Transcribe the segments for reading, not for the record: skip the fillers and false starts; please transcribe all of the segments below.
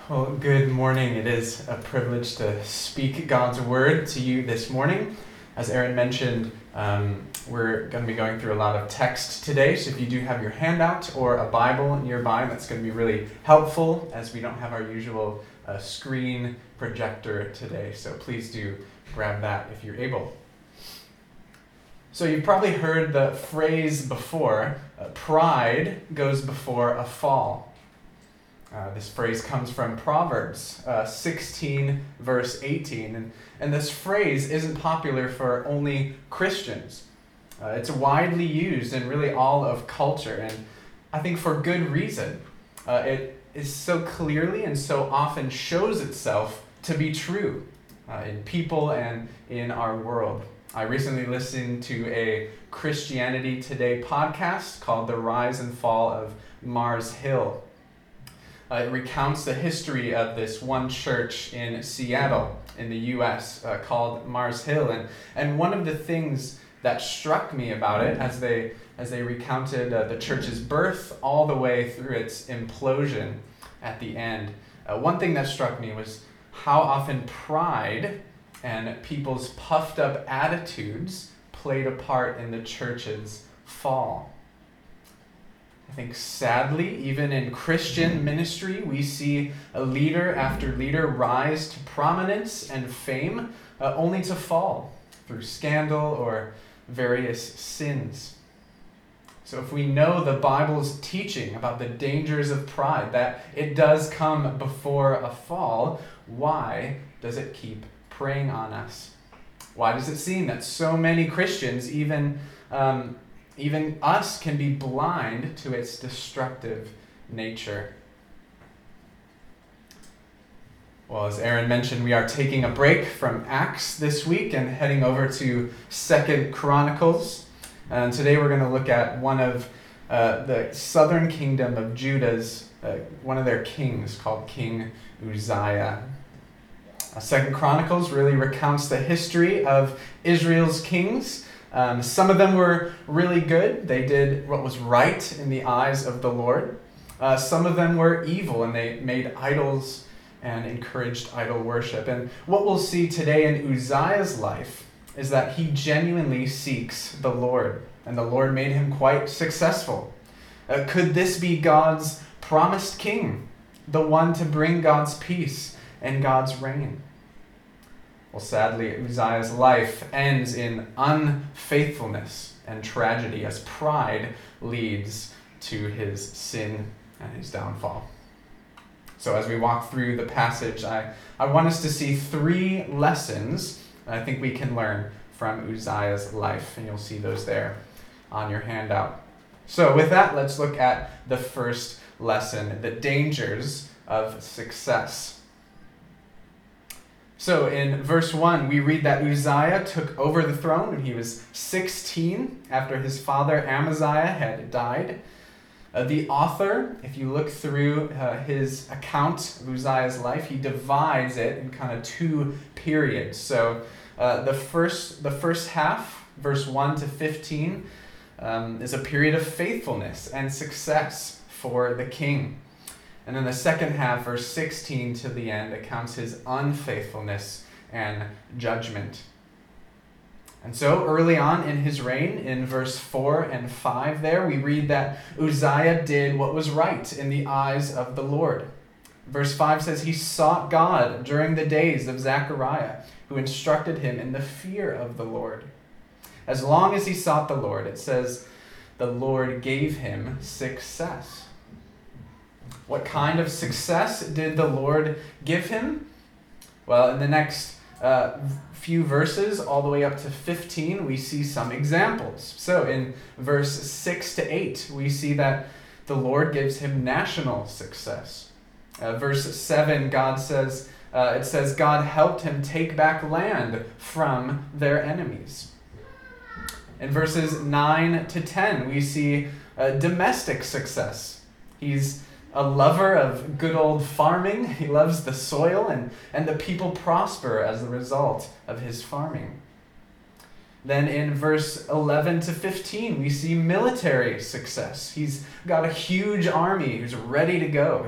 Well, good morning. It is a privilege to speak God's word to you this morning. As Aaron mentioned, we're going to be going through a lot of text today, so if you do have your handout or a Bible nearby, that's going to be really helpful as we don't have our usual screen projector today, so please do grab that if you're able. So you've probably heard the phrase before, pride goes before a fall. This phrase comes from Proverbs 16, verse 18. And this phrase isn't popular for only Christians. It's widely used in really all of culture, and I think for good reason. It is so clearly and so often shows itself to be true in people and in our world. I recently listened to a Christianity Today podcast called The Rise and Fall of Mars Hill. It recounts the history of this one church in Seattle in the U.S. Called Mars Hill. And one of the things that struck me about it as they recounted the church's birth all the way through its implosion at the end, one thing that struck me was how often pride and people's puffed up attitudes played a part in the church's fall. I think sadly, even in Christian ministry, we see a leader after leader rise to prominence and fame, only to fall through scandal or various sins. So if we know the Bible's teaching about the dangers of pride, that it does come before a fall, why does it keep preying on us? Why does it seem that so many Christians, even us, can be blind to its destructive nature? Well, as Aaron mentioned, we are taking a break from Acts this week and heading over to 2 Chronicles. And today we're going to look at one of the southern kingdom of Judah's, one of their kings called King Uzziah. 2 Chronicles really recounts the history of Israel's kings. Some of them were really good. They did what was right in the eyes of the Lord. Some of them were evil, and they made idols and encouraged idol worship. And what we'll see today in Uzziah's life is that he genuinely seeks the Lord, and the Lord made him quite successful. Could this be God's promised king, the one to bring God's peace and God's reign? Well, sadly, Uzziah's life ends in unfaithfulness and tragedy as pride leads to his sin and his downfall. So as we walk through the passage, I want us to see three lessons I think we can learn from Uzziah's life, and you'll see those there on your handout. So with that, let's look at the first lesson, the dangers of success. So in verse 1, we read that Uzziah took over the throne when he was 16 after his father Amaziah had died. The author, if you look through his account of Uzziah's life, he divides it in kind of two periods. So the first half, verse 1 to 15, is a period of faithfulness and success for the king. And then the second half, verse 16 to the end, accounts his unfaithfulness and judgment. And so early on in his reign, in verse 4 and 5 there, we read that Uzziah did what was right in the eyes of the Lord. Verse 5 says he sought God during the days of Zechariah, who instructed him in the fear of the Lord. As long as he sought the Lord, it says the Lord gave him success. What kind of success did the Lord give him? Well, in the next few verses, all the way up to 15, we see some examples. So in verse 6 to 8, we see that the Lord gives him national success. Verse 7, it says God helped him take back land from their enemies. In verses 9 to 10, we see domestic success. He's a lover of good old farming. He loves the soil, and the people prosper as a result of his farming. Then in verse 11 to 15, we see military success. He's got a huge army who's ready to go.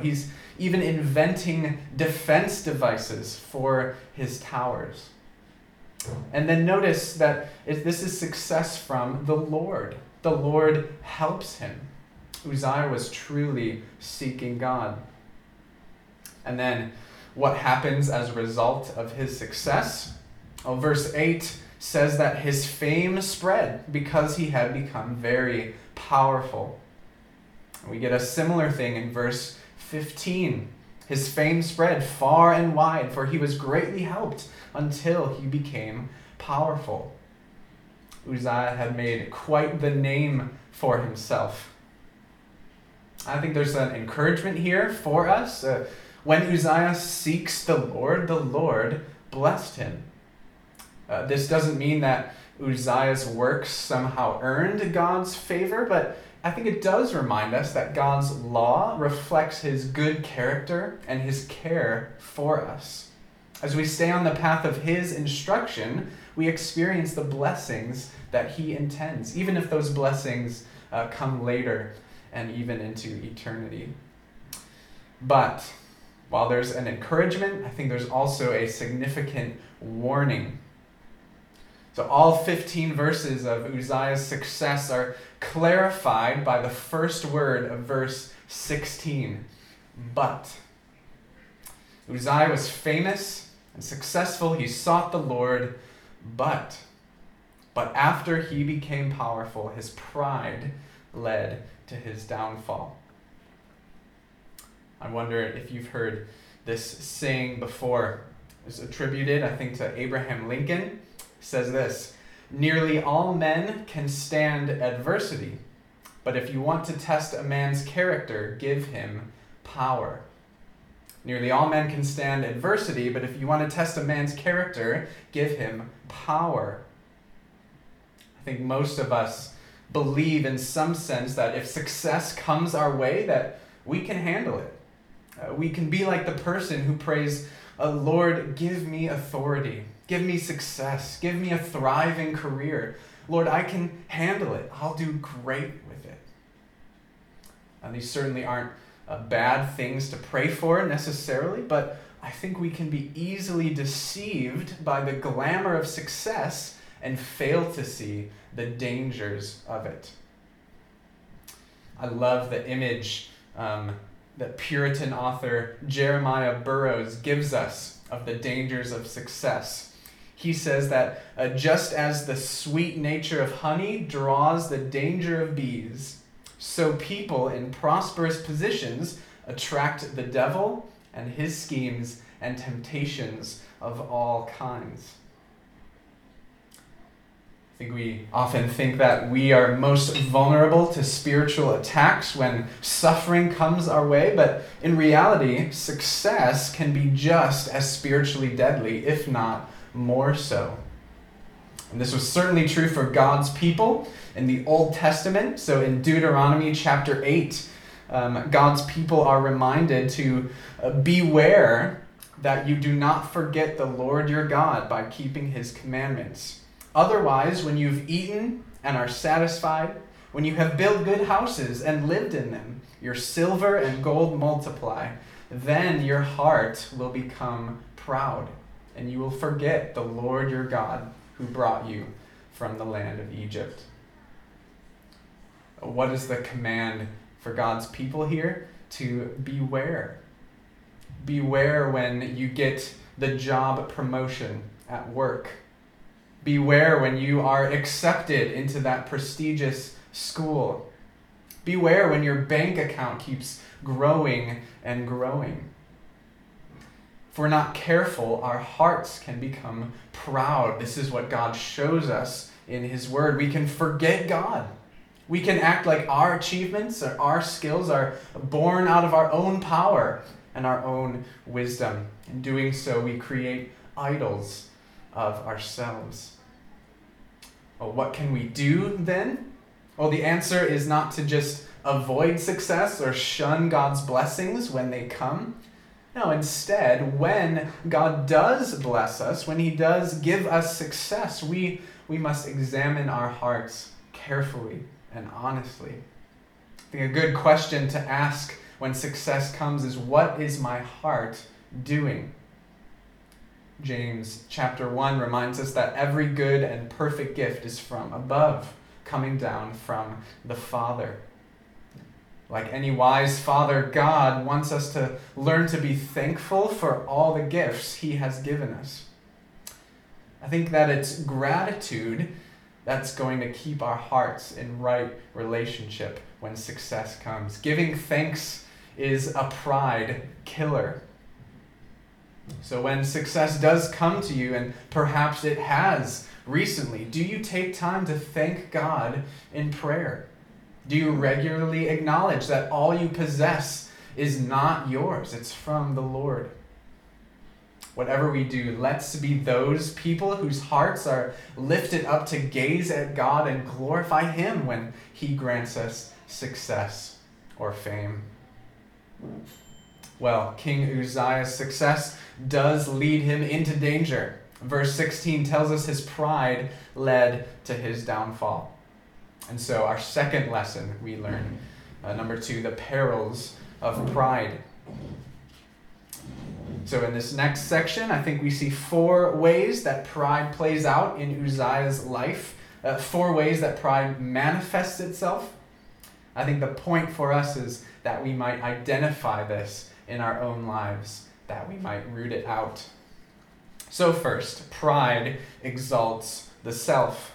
even inventing defense devices for his towers. And then notice that this is success from the Lord. The Lord helps him. Uzziah was truly seeking God. And then what happens as a result of his success? Well, verse 8 says that his fame spread because he had become very powerful. We get a similar thing in verse 15. His fame spread far and wide, for he was greatly helped until he became powerful. Uzziah had made quite the name for himself. I think there's an encouragement here for us. When Uzziah seeks the Lord blessed him. This doesn't mean that Uzziah's works somehow earned God's favor, but I think it does remind us that God's law reflects his good character and his care for us. As we stay on the path of his instruction, we experience the blessings that he intends, even if those blessings come later and even into eternity. But while there's an encouragement, I think there's also a significant warning. So all 15 verses of Uzziah's success are clarified by the first word of verse 16, but. Uzziah was famous and successful. He sought the Lord, but after he became powerful, his pride led to his downfall. I wonder if you've heard this saying before. It's attributed, I think, to Abraham Lincoln. It says this: "Nearly all men can stand adversity, but if you want to test a man's character, give him power." Nearly all men can stand adversity, but if you want to test a man's character, give him power. I think most of us believe in some sense that if success comes our way, that we can handle it. We can be like the person who prays, "Lord, give me authority, give me success, give me a thriving career. Lord, I can handle it. I'll do great with it." And these certainly aren't bad things to pray for necessarily, but I think we can be easily deceived by the glamour of success and fail to see the dangers of it. I love the image that Puritan author Jeremiah Burroughs gives us of the dangers of success. He says that just as the sweet nature of honey draws the danger of bees, so people in prosperous positions attract the devil and his schemes and temptations of all kinds. I think we often think that we are most vulnerable to spiritual attacks when suffering comes our way, but in reality, success can be just as spiritually deadly, if not more so. And this was certainly true for God's people in the Old Testament. So in Deuteronomy chapter 8, God's people are reminded to beware that you do not forget the Lord your God by keeping his commandments. Otherwise, when you've eaten and are satisfied, when you have built good houses and lived in them, your silver and gold multiply, then your heart will become proud, and you will forget the Lord your God who brought you from the land of Egypt. What is the command for God's people here? To beware. Beware when you get the job promotion at work. Beware when you are accepted into that prestigious school. Beware when your bank account keeps growing and growing. If we're not careful, our hearts can become proud. This is what God shows us in his word. We can forget God. We can act like our achievements or our skills are born out of our own power and our own wisdom. In doing so, we create idols of ourselves. Well, what can we do then? Well, the answer is not to just avoid success or shun God's blessings when they come. No, instead, when God does bless us, when he does give us success, we must examine our hearts carefully and honestly. I think a good question to ask when success comes is, what is my heart doing? James chapter 1 reminds us that every good and perfect gift is from above, coming down from the Father. Like any wise father, God wants us to learn to be thankful for all the gifts he has given us. I think that it's gratitude that's going to keep our hearts in right relationship when success comes. Giving thanks is a pride killer. So when success does come to you, and perhaps it has recently, do you take time to thank God in prayer? Do you regularly acknowledge that all you possess is not yours? It's from the Lord. Whatever we do, let's be those people whose hearts are lifted up to gaze at God and glorify Him when He grants us success or fame. Well, King Uzziah's success does lead him into danger. Verse 16 tells us his pride led to his downfall. And so our second lesson we learn, number 2, the perils of pride. So in this next section, I think we see 4 ways that pride plays out in Uzziah's life, 4 ways that pride manifests itself. I think the point for us is that we might identify this in our own lives, that we might root it out. So first, pride exalts the self.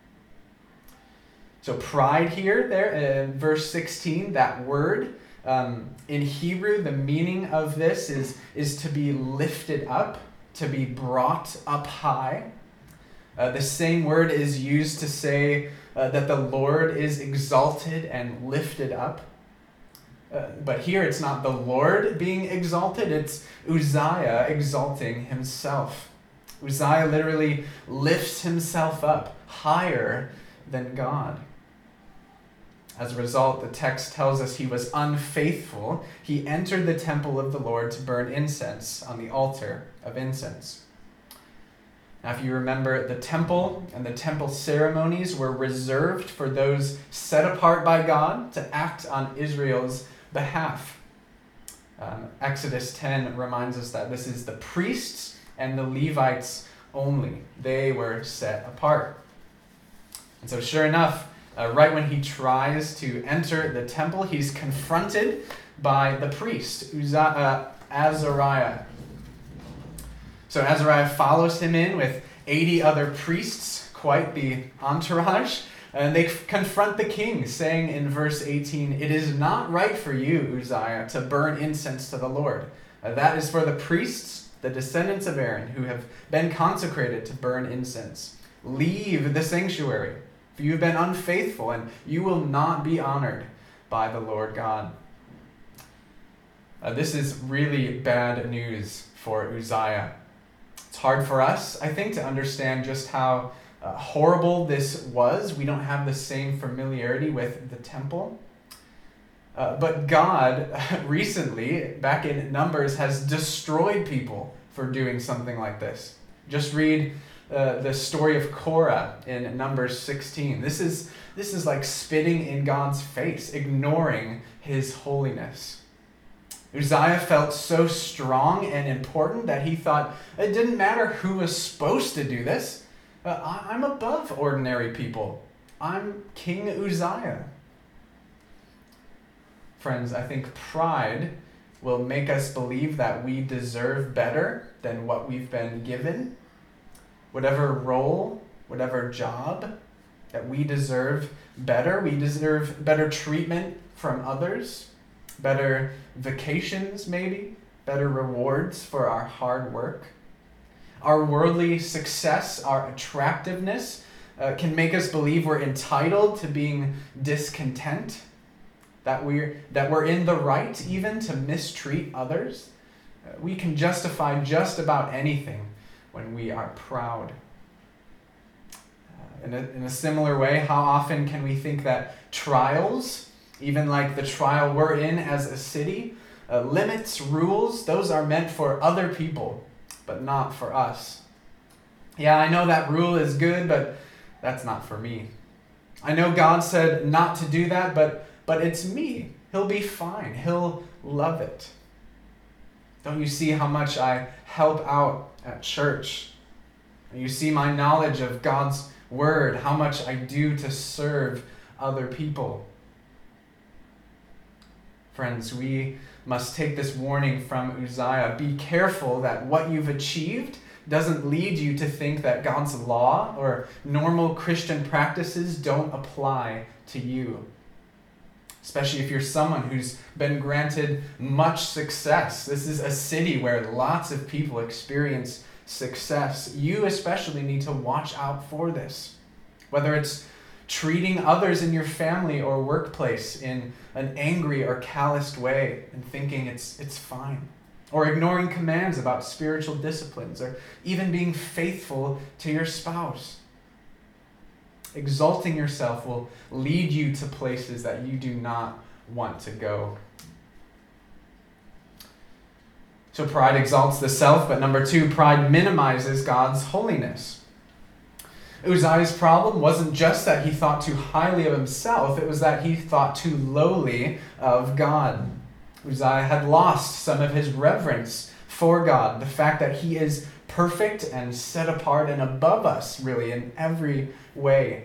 So pride here, there in verse 16, that word, in Hebrew, the meaning of this is to be lifted up, to be brought up high. The same word is used to say that the Lord is exalted and lifted up. But here it's not the Lord being exalted, it's Uzziah exalting himself. Uzziah literally lifts himself up higher than God. As a result, the text tells us he was unfaithful. He entered the temple of the Lord to burn incense on the altar of incense. Now, if you remember, the temple and the temple ceremonies were reserved for those set apart by God to act on Israel's behalf. Exodus 10 reminds us that this is the priests and the Levites only. They were set apart. And so sure enough, right when he tries to enter the temple, he's confronted by the priest, Azariah. So Azariah follows him in with 80 other priests, quite the entourage, and they confront the king, saying in verse 18, "It is not right for you, Uzziah, to burn incense to the Lord. That is for the priests, the descendants of Aaron, who have been consecrated to burn incense. Leave the sanctuary, for you have been unfaithful, and you will not be honored by the Lord God." This is really bad news for Uzziah. It's hard for us, I think, to understand just how horrible this was. We don't have the same familiarity with the temple. But God recently, back in Numbers, has destroyed people for doing something like this. Just read the story of Korah in Numbers 16. This is like spitting in God's face, ignoring his holiness. Uzziah felt so strong and important that he thought it didn't matter who was supposed to do this. I'm above ordinary people. I'm King Uzziah. Friends, I think pride will make us believe that we deserve better than what we've been given. Whatever role, whatever job, that we deserve better. We deserve better treatment from others, better vacations maybe, better rewards for our hard work. Our worldly success, our attractiveness, can make us believe we're entitled to being discontent, that we're in the right even to mistreat others. We can justify just about anything when we are proud. In a similar way, how often can we think that trials, even like the trial we're in as a city, limits, rules, those are meant for other people, but not for us. Yeah, I know that rule is good, but that's not for me. I know God said not to do that, but it's me. He'll be fine. He'll love it? Don't you see how much I help out at church? You see my knowledge of God's word, how much I do to serve other people. Friends, we must take this warning from Uzziah. Be careful that what you've achieved doesn't lead you to think that God's law or normal Christian practices don't apply to you. Especially if you're someone who's been granted much success. This is a city where lots of people experience success. You especially need to watch out for this. Whether it's treating others in your family or workplace in an angry or calloused way and thinking it's fine. Or ignoring commands about spiritual disciplines, or even being faithful to your spouse. Exalting yourself will lead you to places that you do not want to go. So pride exalts the self, but number 2, pride minimizes God's holiness. Uzziah's problem wasn't just that he thought too highly of himself, it was that he thought too lowly of God. Uzziah had lost some of his reverence for God, the fact that he is perfect and set apart and above us, really, in every way.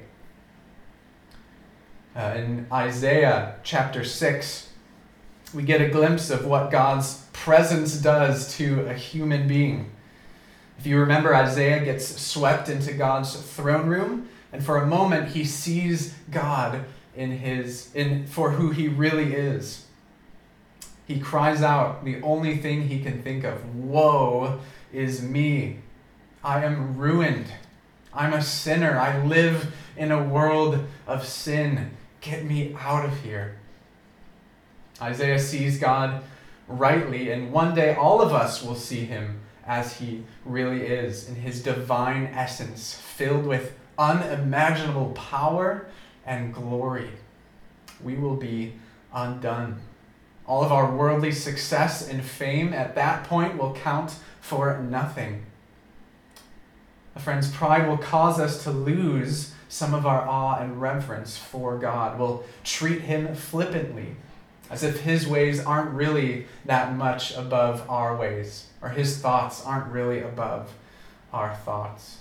In Isaiah chapter 6, we get a glimpse of what God's presence does to a human being. If you remember, Isaiah gets swept into God's throne room, and for a moment he sees God for who he really is. He cries out the only thing he can think of, "Woe is me. I am ruined. I'm a sinner. I live in a world of sin. Get me out of here." Isaiah sees God rightly, and one day all of us will see him as he really is, in his divine essence, filled with unimaginable power and glory. We will be undone. All of our worldly success and fame at that point will count for nothing. Friends, pride will cause us to lose some of our awe and reverence for God. We'll treat him flippantly, as if his ways aren't really that much above our ways, or his thoughts aren't really above our thoughts.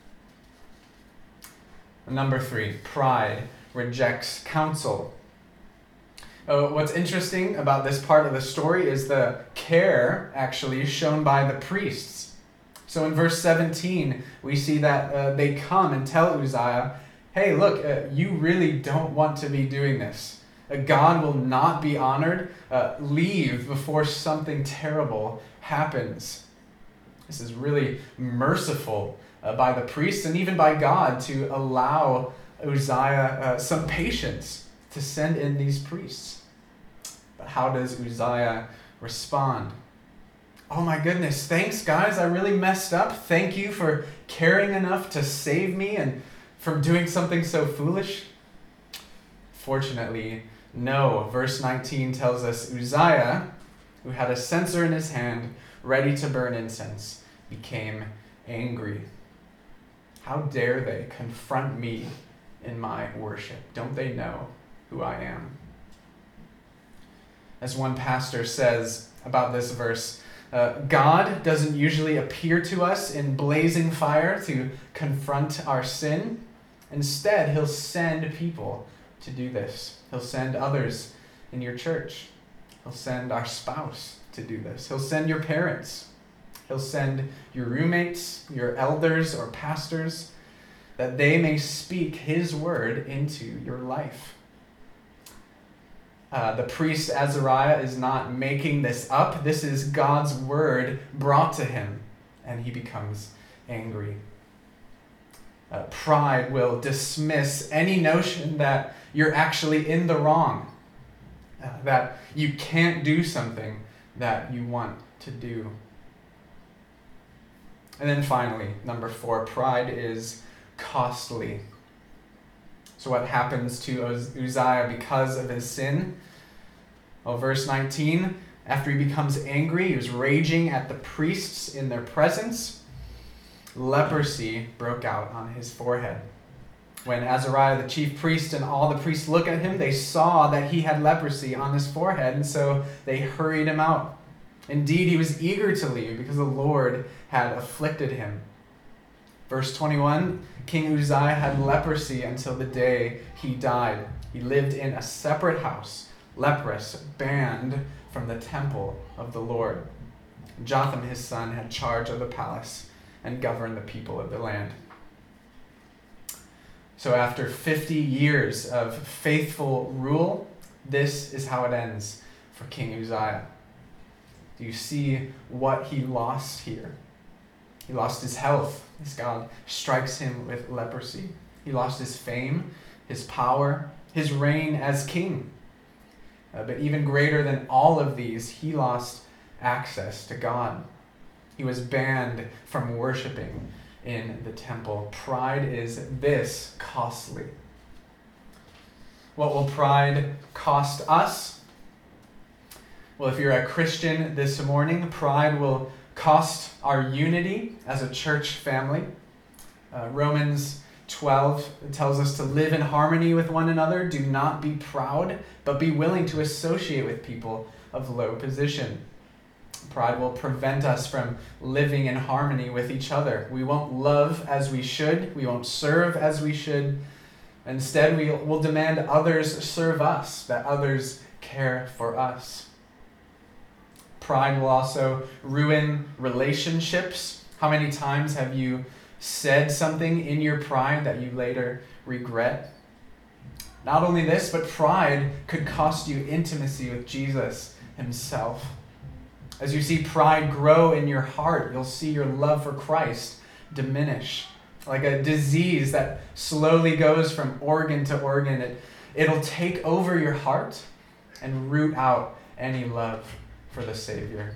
Number 3, pride rejects counsel. What's interesting about this part of the story is the care, actually, shown by the priests. So in verse 17, we see that they come and tell Uzziah, "Hey, look, you really don't want to be doing this. God will not be honored. Leave before something terrible happens." This is really merciful by the priests and even by God to allow Uzziah some patience to send in these priests. But how does Uzziah respond? "Oh my goodness, thanks guys, I really messed up. Thank you for caring enough to save me and from doing something so foolish." Fortunately, no. Verse 19 tells us Uzziah, who had a censer in his hand, ready to burn incense, became angry. How dare they confront me in my worship? Don't they know who I am? As one pastor says about this verse, God doesn't usually appear to us in blazing fire to confront our sin. Instead, he'll send people to do this. He'll send others in your church. He'll send our spouse to do this. He'll send your parents. He'll send your roommates, your elders or pastors, that they may speak his word into your life. The priest Azariah is not making this up. This is God's word brought to him, and he becomes angry. Pride will dismiss any notion that you're actually in the wrong, that you can't do something that you want to do. And then finally, number 4, pride is costly. So what happens to Uzziah because of his sin? Well, verse 19, after he becomes angry, he was raging at the priests in their presence. Leprosy broke out on his forehead. When Azariah, the chief priest, and all the priests look at him, they saw that he had leprosy on his forehead, and so they hurried him out. Indeed, he was eager to leave because the Lord had afflicted him. Verse 21, King Uzziah had leprosy until the day he died. He lived in a separate house, leprous, banned from the temple of the Lord. Jotham, his son, had charge of the palace and governed the people of the land. So after 50 years of faithful rule, this is how it ends for King Uzziah. Do you see what he lost here? He lost his health as God strikes him with leprosy. He lost his fame, his power, his reign as king. But even greater than all of these, he lost access to God. He was banned from worshiping in the temple. Pride is this costly. What will pride cost us? Well, if you're a Christian this morning, pride will cost our unity as a church family. Romans 12 tells us to live in harmony with one another. Do not be proud, but be willing to associate with people of low position. Pride will prevent us from living in harmony with each other. We won't love as we should. We won't serve as we should. Instead, we will demand others serve us, that others care for us. Pride will also ruin relationships. How many times have you said something in your pride that you later regret? Not only this, but pride could cost you intimacy with Jesus himself. As you see pride grow in your heart, you'll see your love for Christ diminish. Like a disease that slowly goes from organ to organ, it'll take over your heart and root out any love for the Savior.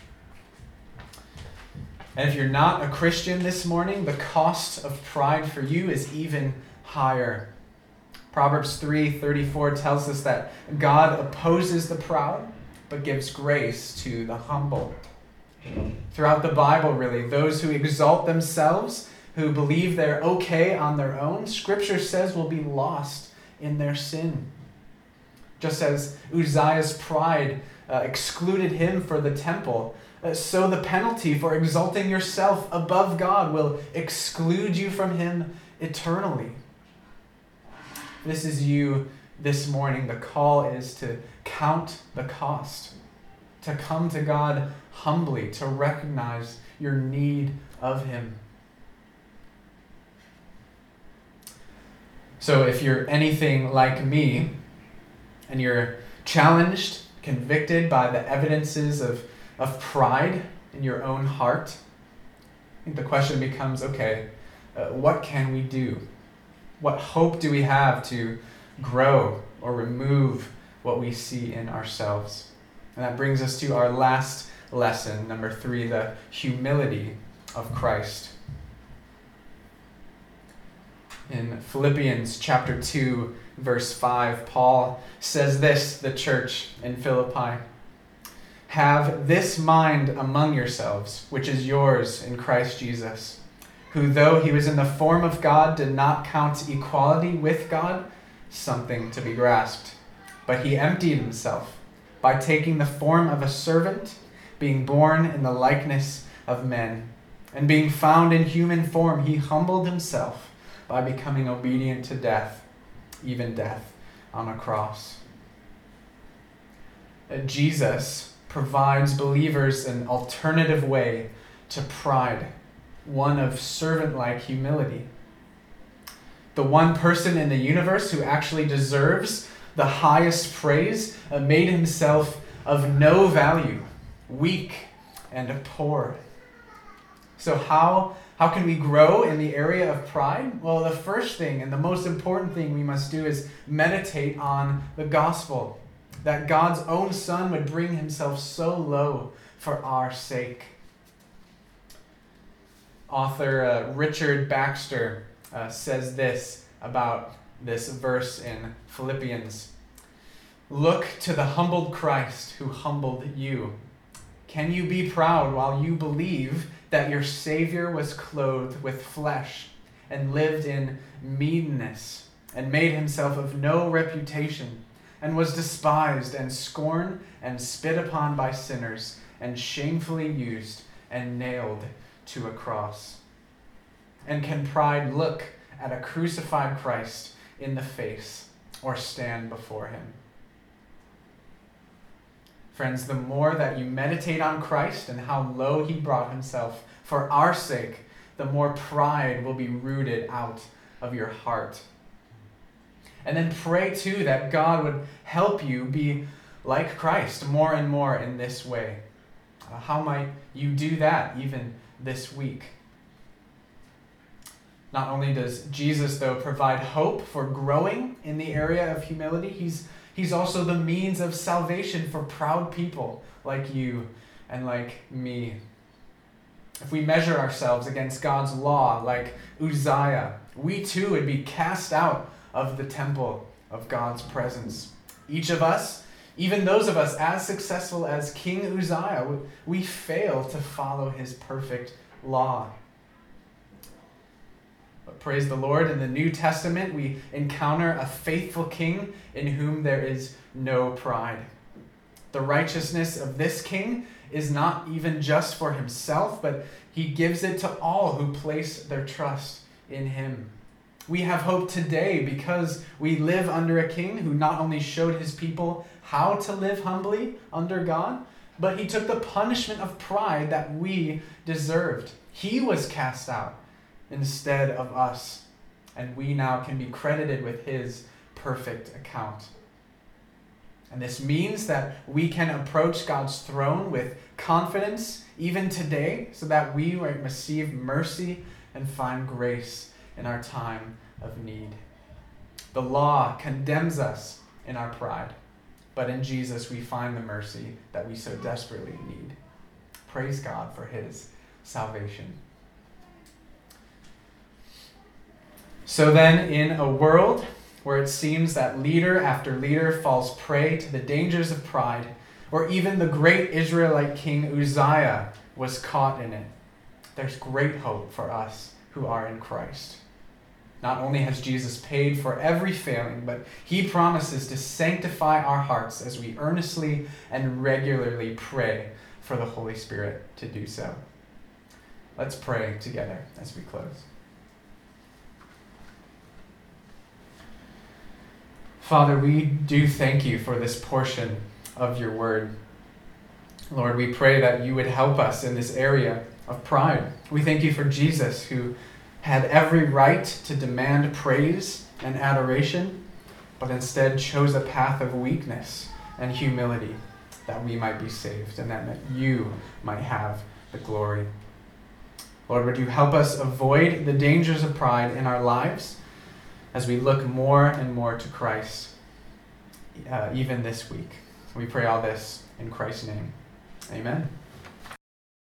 And if you're not a Christian this morning, the cost of pride for you is even higher. Proverbs 3:34 tells us that God opposes the proud, but gives grace to the humble. Throughout the Bible, really, those who exalt themselves, who believe they're okay on their own, Scripture says will be lost in their sin. Just as Uzziah's pride excluded him for the temple, so the penalty for exalting yourself above God will exclude you from him eternally. This is you this morning. The call is to count the cost, to come to God humbly, to recognize your need of him. So if you're anything like me, and you're challenged, convicted by the evidences of pride in your own heart, I think the question becomes, okay, what can we do? What hope do we have to grow or remove what we see in ourselves? And that brings us to our last lesson, number 3, the humility of Christ. In Philippians chapter 2, verse 5, Paul says this to the church in Philippi: "Have this mind among yourselves, which is yours in Christ Jesus, who though he was in the form of God, did not count equality with God something to be grasped, but he emptied himself by taking the form of a servant, being born in the likeness of men. And being found in human form, he humbled himself by becoming obedient to death, even death on a cross." Jesus provides believers an alternative way to pride, one of servant-like humility. The one person in the universe who actually deserves the highest praise made himself of no value, weak and poor. So how can we grow in the area of pride? Well, the first thing and the most important thing we must do is meditate on the gospel, that God's own Son would bring himself so low for our sake. Author Richard Baxter says this about this verse in Philippians: "Look to the humbled Christ who humbled you. Can you be proud while you believe that your Savior was clothed with flesh and lived in meanness, and made himself of no reputation, and was despised and scorned and spit upon by sinners, and shamefully used and nailed to a cross. And can pride look at a crucified Christ in the face or stand before him? Friends, the more that you meditate on Christ and how low he brought himself for our sake, the more pride will be rooted out of your heart. And then pray too that God would help you be like Christ more and more in this way. How might you do that even this week? Not only does Jesus, though, provide hope for growing in the area of humility, he's also the means of salvation for proud people like you and like me. If we measure ourselves against God's law like Uzziah, we too would be cast out of the temple of God's presence. Each of us, even those of us as successful as King Uzziah, we fail to follow his perfect law. But praise the Lord, in the New Testament, we encounter a faithful king in whom there is no pride. The righteousness of this king is not even just for himself, but he gives it to all who place their trust in him. We have hope today because we live under a king who not only showed his people how to live humbly under God, but he took the punishment of pride that we deserved. He was cast out instead of us, and we now can be credited with his perfect account. And this means that we can approach God's throne with confidence even today, so that we might receive mercy and find grace in our time of need. The law condemns us in our pride, but in Jesus we find the mercy that we so desperately need. Praise God for his salvation. So then, in a world where it seems that leader after leader falls prey to the dangers of pride, or even the great Israelite king Uzziah was caught in it, there's great hope for us who are in Christ. Not only has Jesus paid for every failing, but he promises to sanctify our hearts as we earnestly and regularly pray for the Holy Spirit to do so. Let's pray together as we close. Father, we do thank you for this portion of your word. Lord, we pray that you would help us in this area of pride. We thank you for Jesus, who had every right to demand praise and adoration, but instead chose a path of weakness and humility that we might be saved and that you might have the glory. Lord, would you help us avoid the dangers of pride in our lives as we look more and more to Christ, even this week. We pray all this in Christ's name. Amen.